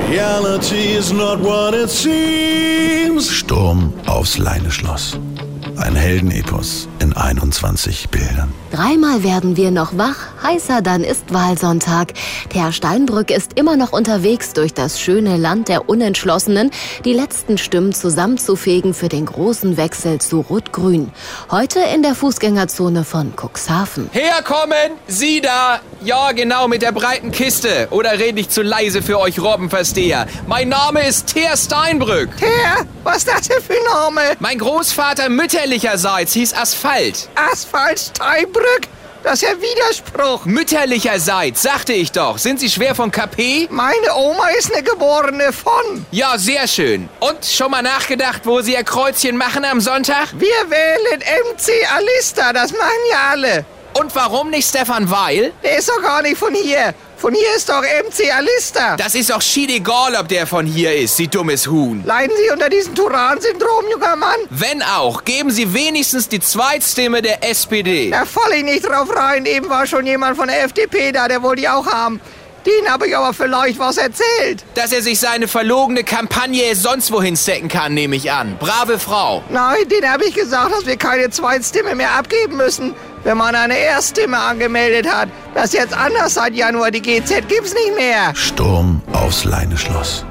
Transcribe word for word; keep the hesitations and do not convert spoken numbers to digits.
Reality is not what it seems. Sturm aufs Leineschloss. Ein Heldenepos in einundzwanzig Bildern. Dreimal werden wir noch wach, heißer dann ist Wahlsonntag. Herr Steinbrück ist immer noch unterwegs durch das schöne Land der Unentschlossenen, die letzten Stimmen zusammenzufegen für den großen Wechsel zu Rot-Grün. Heute in der Fußgängerzone von Cuxhaven. Herkommen! Sie da! Ja, genau, mit der breiten Kiste. Oder rede ich zu leise für euch Robbenversteher? Mein Name ist Herr Steinbrück. Herr? Was ist das denn für ein Name? Mein Großvater mütterlicherseits hieß Asphalt. Asphalt Steinbrück? Das ist ja Widerspruch. Mütterlicherseits, sagte ich doch. Sind Sie schwer von K P? Meine Oma ist eine Geborene von. Ja, sehr schön. Und schon mal nachgedacht, wo Sie Ihr Kreuzchen machen am Sonntag? Wir wählen M C Alista, das machen ja alle. Und warum nicht Stefan Weil? Der ist doch gar nicht von hier. Von hier ist doch M C Alista. Das ist doch schiedegal, ob der von hier ist, Sie dummes Huhn. Leiden Sie unter diesem Turan-Syndrom, junger Mann? Wenn auch, geben Sie wenigstens die Zweitstimme der S P D. Da falle ich nicht drauf rein. Eben war schon jemand von der F D P da, der wollte die auch haben. Den habe ich aber vielleicht was erzählt. Dass er sich seine verlogene Kampagne sonst wohin stecken kann, nehme ich an. Brave Frau. Nein, den habe ich gesagt, dass wir keine Zweitstimme mehr abgeben müssen, wenn man eine Erststimme angemeldet hat. Das ist jetzt anders seit Januar. Die G Z gibt's nicht mehr. Sturm aufs Leineschloss.